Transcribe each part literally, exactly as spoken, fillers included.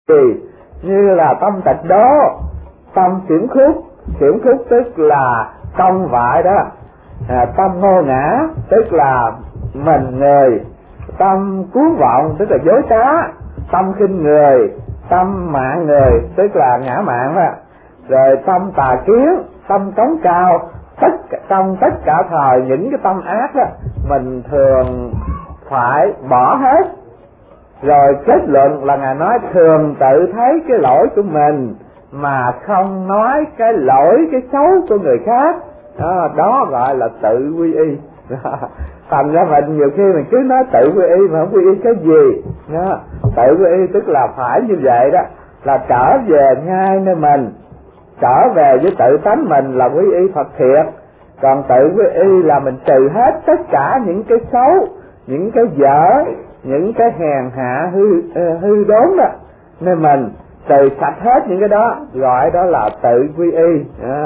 gì như là tâm tịch đố, tâm chuyển khúc. Chuyển khúc tức là công vại đó, à, tâm ngô ngã tức là mình người, tâm cuốn vọng tức là dối trá, tâm khinh người, tâm mạng người tức là ngã mạn đó, rồi tâm tà kiến, tâm cống cao. Tất trong tất cả thời những cái tâm ác đó mình thường phải bỏ hết. Rồi kết luận là Ngài nói thường tự thấy cái lỗi của mình mà không nói cái lỗi, cái xấu của người khác. Đó, đó gọi là tự quy y. Thành ra mình nhiều khi mình cứ nói tự quy y mà không quy y cái gì. Đó, tự quy y tức là phải như vậy đó, là trở về ngay nơi mình, trở về với tự tánh mình là quy y Phật thiệt. Còn tự quy y là mình trừ hết tất cả những cái xấu, những cái dở, những cái hèn hạ hư hư đốn đó, nên mình trừ sạch hết những cái đó, gọi đó là tự quy y. À.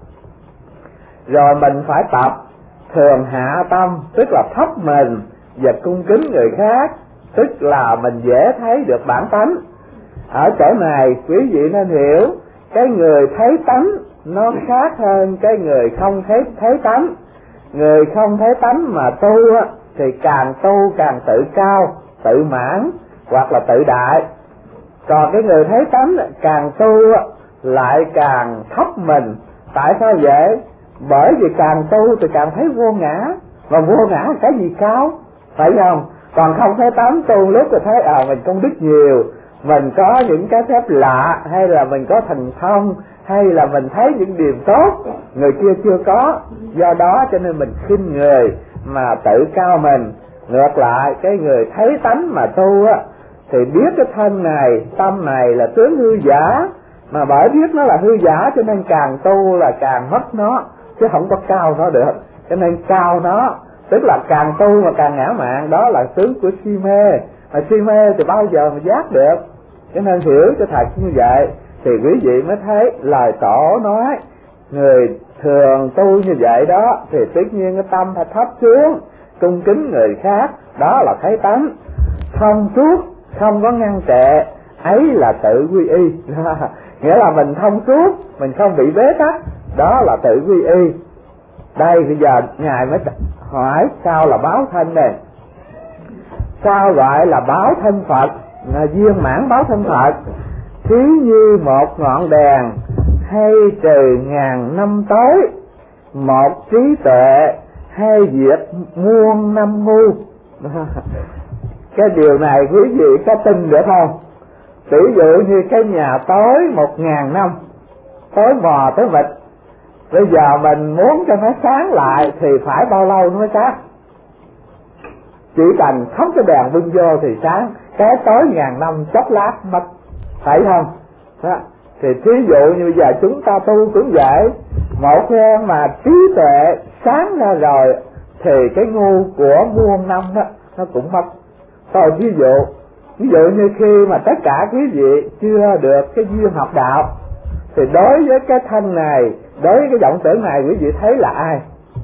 Rồi mình phải tập thường hạ tâm, tức là thấp mình và cung kính người khác, tức là mình dễ thấy được bản tánh. Ở chỗ này quý vị nên hiểu, cái người thấy tánh nó khác hơn cái người không thấy thấy tánh. Người không thấy tánh mà tu á, thì càng tu càng tự cao, tự mãn hoặc là tự đại. Còn cái người thấy tánh càng tu á, lại càng thấp mình. Tại sao vậy? Bởi vì càng tu thì càng thấy vô ngã, và vô ngã là cái gì cao, phải không? Còn không thấy tánh tu lúc thì thấy à mình công đức nhiều, mình có những cái phép lạ, hay là mình có thần thông, hay là mình thấy những điều tốt người kia chưa có. Do đó cho nên mình khinh người mà tự cao mình. Ngược lại cái người thấy tánh mà tu á, thì biết cái thân này, tâm này là tướng hư giả, mà bởi biết nó là hư giả cho nên càng tu là càng mất nó, chứ không có cao nó được. Cho nên cao nó tức là càng tu mà càng ngã mạn, đó là tướng của si mê. Mà si mê thì bao giờ mà giác được. Cho nên hiểu cho thật như vậy thì quý vị mới thấy lời Tổ nói người thường tu như vậy đó thì tất nhiên cái tâm phải thấp xuống, cung kính người khác, đó là thấy tánh. Thông suốt, không có ngăn trệ, ấy là tự quy y. Nghĩa là mình thông suốt, mình không bị bế tắc, đó là tự quy y. Đây bây giờ Ngài mới hỏi sao là báo thân này, sao gọi là báo thân Phật, là viên mãn báo thân Phật. Thí như một ngọn đèn hay trừ ngàn năm tối, một trí tuệ hay diệt muôn năm ngu. Cái điều này quý vị có tin được không? Ví dụ như cái nhà tối một ngàn năm, tối mò tối vịt, bây giờ mình muốn cho nó sáng lại thì phải bao lâu nó mới sáng? Chỉ cần thắp cái đèn bưng vô thì sáng. Cái tối ngàn năm chốc lát mất, phải không? Đó. Thì thí dụ như bây giờ chúng ta tu cũng vậy, một phen mà trí tuệ sáng ra rồi thì cái ngu của muôn năm đó nó cũng mất. Rồi ví dụ ví dụ như khi mà tất cả quý vị chưa được cái duyên học đạo thì đối với cái thân này, đối với cái vọng tưởng này quý vị thấy là ai?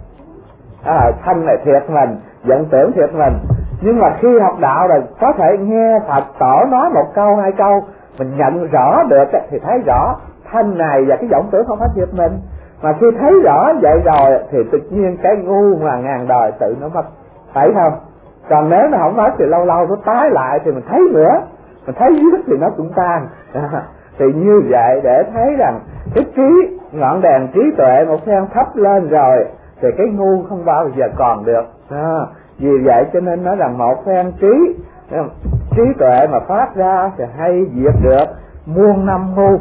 À, thân này thiệt mình, vọng tưởng thiệt mình. Nhưng mà khi học đạo rồi có thể nghe Phật Tổ nói một câu hai câu, mình nhận rõ được thì thấy rõ thân này và cái vọng tưởng không phải thiệt mình. Mà khi thấy rõ vậy rồi thì tự nhiên cái ngu mà ngàn đời tự nó mất, phải không? Còn nếu nó không mất thì lâu lâu nó tái lại thì mình thấy nữa, mình thấy dưới thì nó cũng tan. Thì như vậy để thấy rằng cái trí, ngọn đèn trí tuệ một phen thắp lên rồi thì cái ngu không bao giờ còn được. À, vì vậy cho nên nói rằng một phen trí trí tuệ mà phát ra thì hay diệt được muôn năm ngu.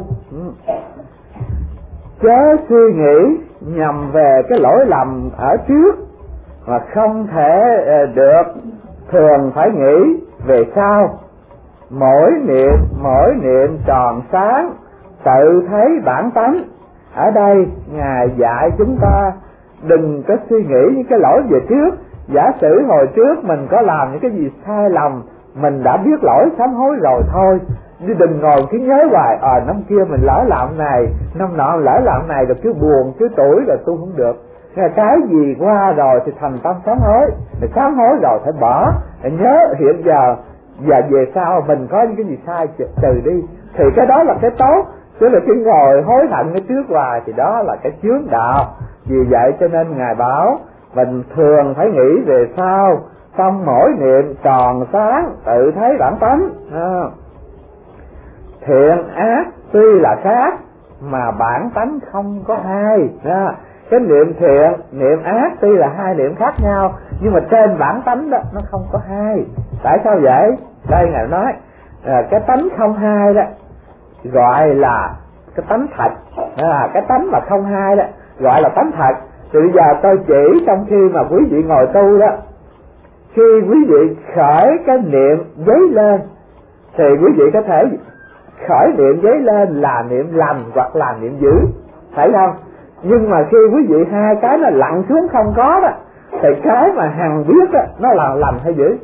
Chớ suy nghĩ nhằm về cái lỗi lầm ở trước mà không thể được, thường phải nghĩ về sau. Mỗi niệm mỗi niệm tròn sáng, tự thấy bản tánh. Ở đây Ngài dạy chúng ta đừng có suy nghĩ những cái lỗi về trước. Giả sử hồi trước mình có làm những cái gì sai lầm, mình đã biết lỗi sám hối rồi thôi, chứ đừng ngồi cứ nhớ hoài ờ à, năm kia mình lỡ làm này, năm nọ lỡ làm này, rồi cứ buồn cứ tuổi rồi tu không được. Cái gì qua rồi thì thành tâm sám hối, rồi sám hối rồi phải bỏ, rồi nhớ hiện giờ và về sau mình có những cái gì sai trừ đi, thì cái đó là cái tốt. Chứ là cái ngồi hối hận cái trước hoài thì đó là cái chướng đạo. Vì vậy cho nên Ngài bảo mình thường phải nghĩ về sau, xong mỗi niệm tròn sáng tự thấy bản tánh. À, thiện ác tuy là khác mà bản tánh không có hai. À, cái niệm thiện, niệm ác tuy là hai niệm khác nhau, nhưng mà trên bản tánh đó nó không có hai. Tại sao vậy? Đây Ngài nói à, cái tánh không hai đó gọi là cái tánh thật. À, cái tánh mà không hai đó gọi là tánh thật. Thì bây giờ tôi chỉ trong khi mà quý vị ngồi tu đó, khi quý vị khởi cái niệm dấy lên thì quý vị có thể khởi niệm dấy lên là niệm lành hoặc là niệm dữ, phải không? Nhưng mà khi quý vị hai cái nó lặn xuống không có đó, thì cái mà hằng biết đó, nó là lành hay dữ?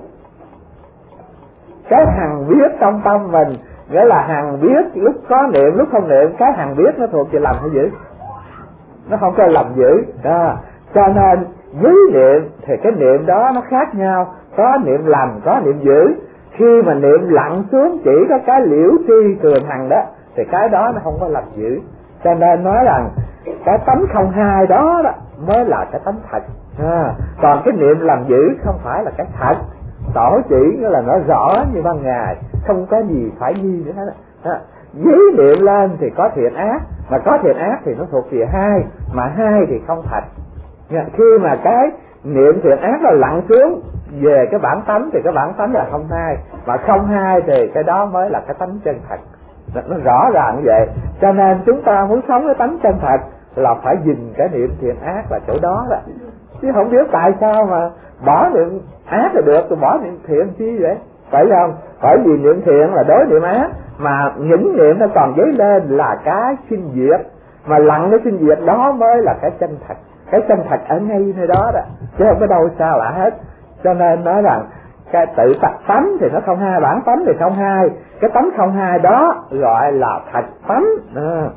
Cái hằng biết trong tâm mình, nghĩa là hằng biết lúc có niệm lúc không niệm, cái hằng biết nó thuộc về lành hay dữ? Nó không có lành dữ. À, cho nên với niệm thì cái niệm đó nó khác nhau, có niệm lành có niệm dữ. Khi mà niệm lặn xuống chỉ có cái liễu tri thường hằng đó thì cái đó nó không có lành dữ. Cho nên nói rằng cái tánh không hai đó, đó mới là cái tánh thật. À, còn cái niệm làm dữ không phải là cái thật. Tổ chỉ nghĩa là nó rõ như ban ngày, không có gì phải nghi nữa hết. À, với niệm lên thì có thiện ác, mà có thiện ác thì nó thuộc về hai, mà hai thì không thật. Khi mà cái niệm thiện ác nó lặn xuống về cái bản tánh thì cái bản tánh là không hai, mà không hai thì cái đó mới là cái tánh chân thật. Nó rõ ràng như vậy. Cho nên chúng ta muốn sống cái tánh chân thật là phải dình cái niệm thiện ác là chỗ đó đó. Chứ không biết tại sao mà bỏ niệm ác là được rồi bỏ niệm thiện chi vậy, phải không? Bởi vì niệm thiện là đối niệm ác, mà những niệm nó còn dấy lên là cái sinh diệt, mà lặng cái sinh diệt đó mới là cái chân thật. Cái chân thật ở ngay nơi đó đó, chứ không có đâu xa lạ hết. Cho nên nói rằng cái tự tật tánh thì nó không hai, bản tánh thì không hai. Cái tánh không hai đó gọi là thật tánh. À,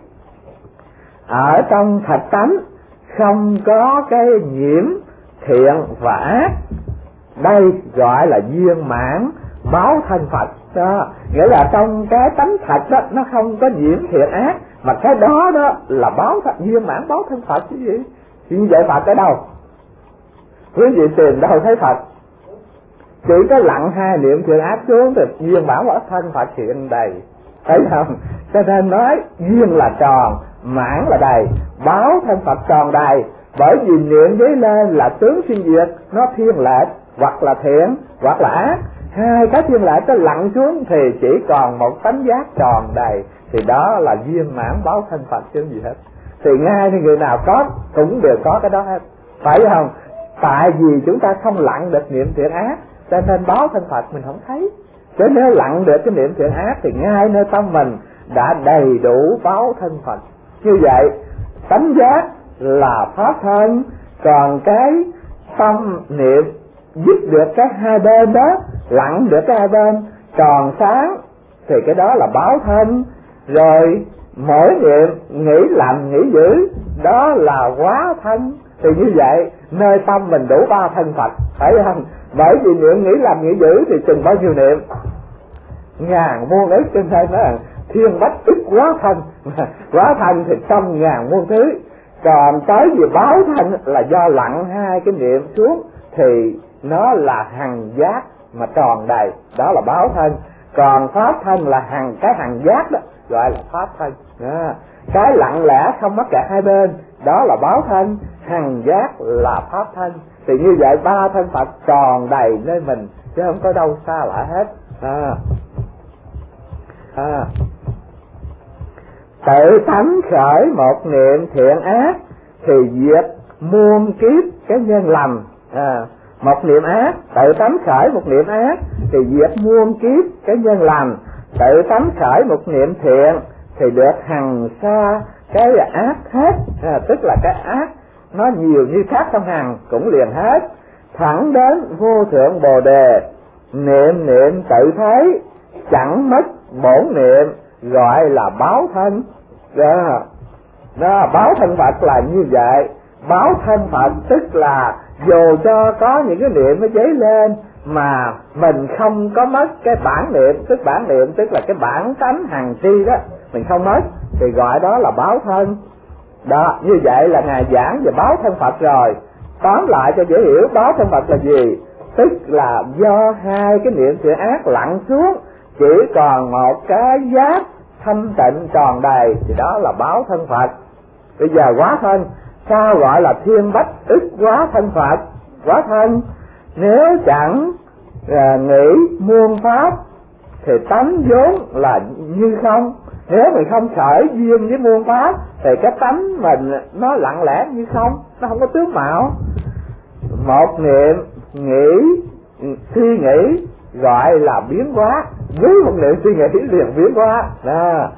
ở trong thật tánh không có cái nhiễm thiện và ác, đây gọi là viên mãn báo thân Phật đó. Nghĩa là trong cái tánh thật đó nó không có nhiễm thiện ác, mà cái đó đó là báo thật, viên mãn báo thân Phật chứ gì. Như vậy Phật ở đâu? Quý vị tìm đâu thấy Phật? Chỉ có lặng hai niệm thiện ác xuống thì viên mãn báo thân Phật hiện đầy, thấy không? Cho nên nói duyên là tròn, mãn là đầy, báo thân Phật tròn đầy. Bởi vì niệm dấy lên là tướng sinh diệt, nó thiên lệch, hoặc là thiện hoặc là ác. Hai cái thiên lệch nó lặn xuống thì chỉ còn một tánh giác tròn đầy, thì đó là viên mãn báo thân Phật chứ gì hết. Thì ngay thì người nào có cũng đều có cái đó hết, phải không? Tại vì chúng ta không lặn được niệm thiện ác cho nên báo thân Phật mình không thấy. Chứ nếu lặn được cái niệm thiện ác thì ngay nơi tâm mình đã đầy đủ báo thân Phật. Như vậy tánh giác là pháp thân, còn cái tâm niệm giúp được cái hai bên đó, lặn được cái hai bên tròn sáng thì cái đó là báo thân. Rồi mỗi niệm nghĩ lành nghĩ dữ đó là hóa thân. Thì như vậy nơi tâm mình đủ ba thân Phật, phải không? Bởi vì niệm nghĩ lành nghĩ dữ thì chừng bao nhiêu niệm? Ngàn muôn ức, trên đây nói là thiên bách ức hóa thân. Hóa thân thì trăm ngàn muôn thứ. Còn tới vì báo thân là do lặn hai cái niệm xuống thì nó là hằng giác mà tròn đầy, đó là báo thân. Còn pháp thân là hằng cái hằng giác đó gọi là pháp thân. À, cái lặng lẽ không mắc kẹt hai bên đó là báo thân, hằng giác là pháp thân. Thì như vậy ba thân Phật tròn đầy nơi mình chứ không có đâu xa lạ hết. À, à. Tự tánh khởi một niệm thiện ác thì diệt muôn kiếp cái nhân lành. À, một niệm ác, tự tánh khởi một niệm ác thì diệt muôn kiếp cái nhân lành. Tự tánh khởi một niệm thiện thì được hằng xa cái ác hết. À, tức là cái ác nó nhiều như khác trong hằng cũng liền hết, thẳng đến vô thượng bồ đề. Niệm niệm tự thấy chẳng mất bổn niệm gọi là báo thân. Đó, đó, báo thân Phật là như vậy. Báo thân Phật tức là dù cho có những cái niệm nó dấy lên mà mình không có mất cái bản niệm, tức bản niệm tức là cái bản tánh hằng tri đó, mình không mất thì gọi đó là báo thân. Đó, như vậy là Ngài giảng về báo thân Phật rồi. Tóm lại cho dễ hiểu, báo thân Phật là gì? Tức là do hai cái niệm thiện ác lặn xuống, chỉ còn một cái giác thanh tịnh tròn đầy, thì đó là báo thân Phật. Bây giờ hóa thân, sao gọi là thiên bách ức hóa thân Phật? Hóa thân nếu chẳng à, nghĩ muôn pháp thì tánh vốn là như không. Nếu mình không khởi duyên với muôn pháp thì cái tánh mình nó lặng lẽ như không, nó không có tướng mạo. Một niệm nghĩ suy nghĩ gọi là biến hóa, với một niệm suy nghĩ liền biến hóa. Đó.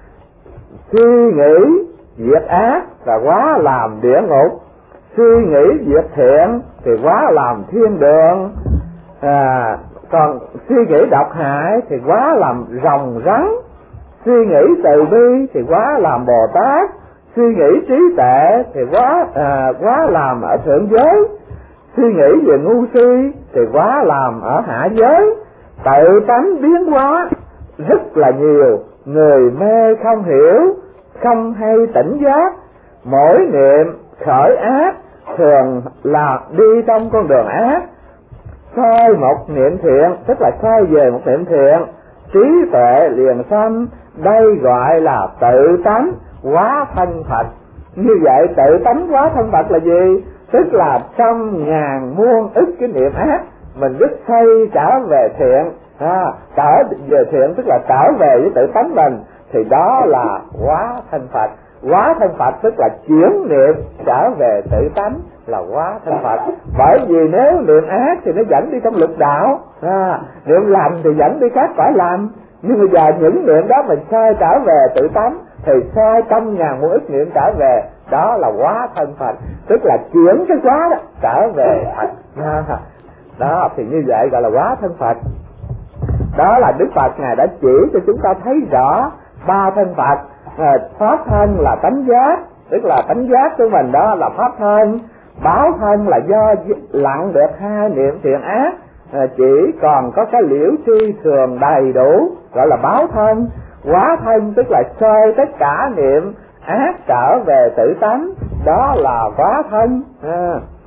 Suy nghĩ việc ác là hóa làm địa ngục, suy nghĩ việc thiện thì hóa làm thiên đường, à, còn suy nghĩ độc hại thì hóa làm rồng rắn, suy nghĩ từ bi thì hóa làm Bồ Tát, suy nghĩ trí tuệ thì hóa à, hóa làm ở thượng giới, suy nghĩ về ngu si thì hóa làm ở hạ giới. Tự tánh biến hóa rất là nhiều, người mê không hiểu, không hay tỉnh giác. Mỗi niệm khởi ác thường là đi trong con đường ác, soi một niệm thiện tức là soi về một niệm thiện, trí tuệ liền sanh. Đây gọi là tự tánh hóa thân Phật. Như vậy tự tánh hóa thân Phật là gì? Tức là trong ngàn muôn ức cái niệm ác mình biết xoay trở về thiện, à, trở về thiện tức là trở về với tự tánh mình, thì đó là hóa thân Phật. Hóa thân Phật tức là chuyển niệm trở về tự tánh là hóa thân Phật. Bởi vì nếu niệm ác thì nó dẫn đi trong lục đạo, à, niệm lành thì dẫn đi khác phải làm. Nhưng bây giờ những niệm đó mình sai trở về tự tánh thì sai trăm ngàn muôn ức niệm trở về, đó là hóa thân Phật, tức là chuyển cái hóa đó trở về Phật. À, đó thì như vậy gọi là hóa thân Phật. Đó là Đức Phật Ngài đã chỉ cho chúng ta thấy rõ ba thân Phật. À, pháp thân là tánh giác, tức là tánh giác của mình đó là pháp thân. Báo thân là do lặng được hai niệm thiện ác, à, chỉ còn có cái liễu tri thường đầy đủ gọi là báo thân. Hóa thân tức là xoay tất cả niệm ác trở về tự tánh, đó là hóa thân. À.